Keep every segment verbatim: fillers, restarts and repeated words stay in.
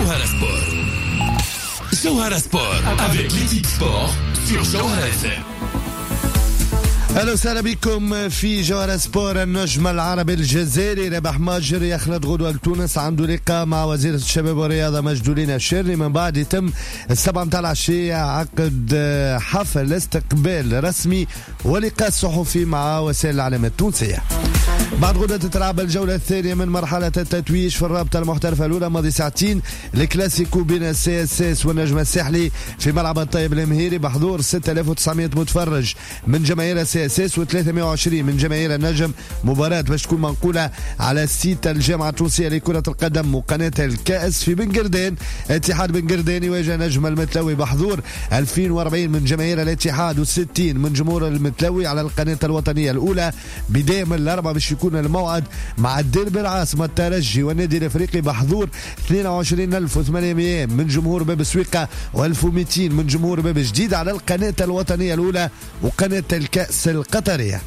Jawhara Sport. Jawhara Sport avec l'équipe sport sur Jawhara F M. اهلا وسهلا بكم في جوهرة سبور. النجم العربي الجزائري ربح ماجر يخلد غدوة لتونس، عنده لقاء مع وزير الشباب والرياضة مجدولين الشري. من بعد يتم السبعة متاع العشية عقد حفل استقبال رسمي ولقاء صحفي مع وسائل الإعلام التونسية. بعد غدوة تتلعب الجولة الثانية من مرحلة التتويج في الرابطة المحترفة الأولى. ماضي ساعتين الكلاسيكو بين السي اس اس والنجم الساحلي في ملعب الطيب المهيري بحضور ستة آلاف وتسعمائة متفرج من جماهير السي اس اس وثلاثمائة وعشرين من جماهير النجم. مباراة باش تكون منقولة على سيت الجامعة التونسية لكرة القدم وقناة الكأس في بن قردان. اتحاد بن قردان يواجه نجم المتلوي بحضور ألفين وأربعين من جماهير الاتحاد وستين من جمهور المتلوي على القناة الوطنية الأولى. بداية من الأربعة باش يكون الموعد مع الديربي العاصمة الترجي والنادي الافريقي بحضور اثنين وعشرين ألف وثمانمائة من جمهور باب سويقة وألف ومئتين من جمهور باب جديد على القناة الوطنية الأولى وقناة الكأس القطرية.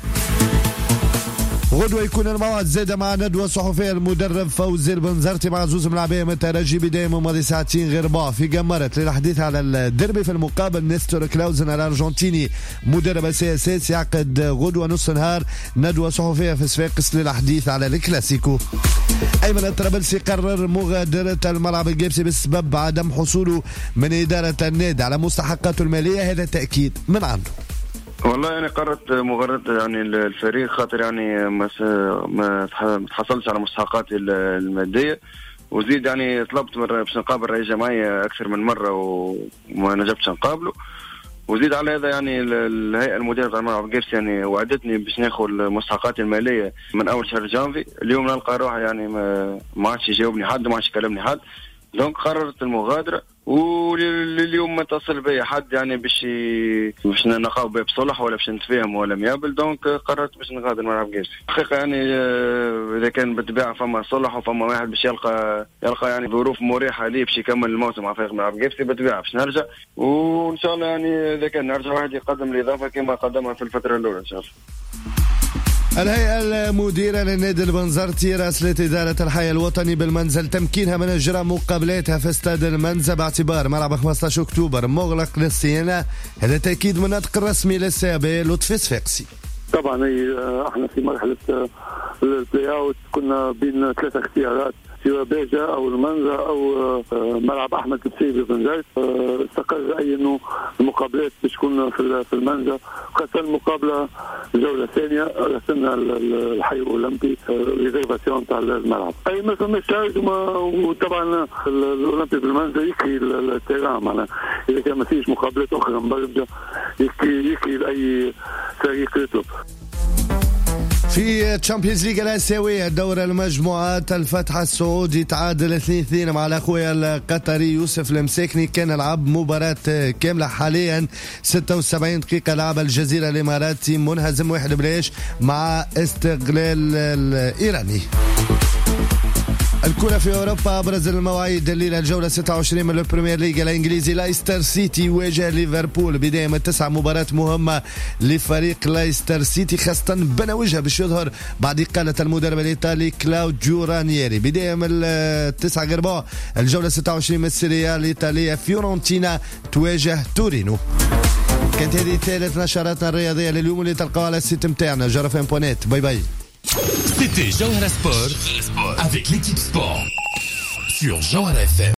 غدوة يكون الموعد زاد مع ندوة صحفية المدرب فوزي البنزرتي مع زوز ملاعبية من الترجي بداية من ماضي ساعتين غير باع في جمرت للحديث على الدربي. في المقابل نيستور كلاوزن الأرجنتيني مدرب السي اس اس يعقد غدوة نص نهار ندوة صحفية في صفاقس للحديث على الكلاسيكو. أيمن الطرابلسي قرر مغادرة الملعب الجيبسي بسبب عدم حصوله من إدارة النادي على مستحقاته المالية. هذا تأكيد من عنده. والله يعني قررت مغادرة يعني الفريق خاطر يعني ما ما تحصلش على مستحقاتي المادية، وزيد يعني طلبت باش نقابل رئيس جمعية أكثر من مرة وما نجبتش نقابله، وزيد على هذا يعني الهيئة المديرة تاع الملعب الجيبسي يعني وعدتني باش ناخذ مستحقاتي المالية من أول شهر جانفي. اليوم نلقى روحي يعني ما ما عادش يجاوبني حد وما عادش يكلمني حد، دونك قررت المغادرة. ولليوم ما اتصل بي حد يعني باش باش نقاوب بصلح ولا باش نتفاهم ولا ميابل، دونك قررت باش نغادر ملعب جيبسي. حقيقة يعني اذا كان بالطبيعة فما صلح وفما واحد باش يلقى يلقى يعني ظروف مريحة ليه باش يكمل الموسم مع فريق ملعب جيبسي بالطبيعة باش نرجع، وان شاء الله يعني اذا كان نرجع واحد يقدم الإضافة كما قدمها في الفترة الأولى ان شاء الله. الهيئة المديرة للنادي البنزرتي راسلت إدارة الحي الوطني بالمنزل تمكينها من إجراء مقابلاتها في استاد المنزل باعتبار ملعب خمسة عشر أكتوبر مغلق للصيانة. هذا تأكيد من الناطق الرسمي للسابق لطفي صفاقسي. طبعا احنا في مرحلة البلاي اوت كنا بين ثلاثة اختيارات، سواء باجة او المنزل او ملعب احمد السيبي بنزرت. استقر اي انه المقابلات باش تكون في المنزل، خاصة المقابلة الجولة الثانية رسلنا الحي الاولمبي ريزيرفاسيون تاع الملعب. اي ما فماش شارج، وطبعا الاولمبي بالمنزل يكفي التيران، معناها اذا كان ما فيش مقابلات اخرى مبرمجة يكفي يكفي لاي فريق يطلب. في تشامبيونز ليج الآسيوية دورة المجموعات الفتح السعودي تعادل اثنين اثنين مع الأخويا القطري يوسف المساكني. كان لعب مباراة كاملة حاليا ستة وسبعين دقيقة لعب الجزيرة الإماراتي منهزم واحد بلاش مع استغلال الإيراني. الكرة في أوروبا أبرز المواعيد الليلة الجولة ستة وعشرين من البريمير ليج الإنجليزي. لايستر سيتي يواجه ليفربول بداية من تسعة، مباراة مهمة لفريق لايستر سيتي خاصة بنى وجهه باش يظهر بعد إقالة المدرب الإيطالي كلاوديو رانييري. بداية من التسعة غرباء الجولة ستة وعشرين من السيريا الإيطالية فيورنتينا تواجه تورينو. كانت هذه ثالث نشراتنا الرياضية لليوم اللي تلقاوها على السيت متاعنا جرفان بونيت. باي باي. C'était Jawhara Sport avec l'équipe sport sur Jawhara F M.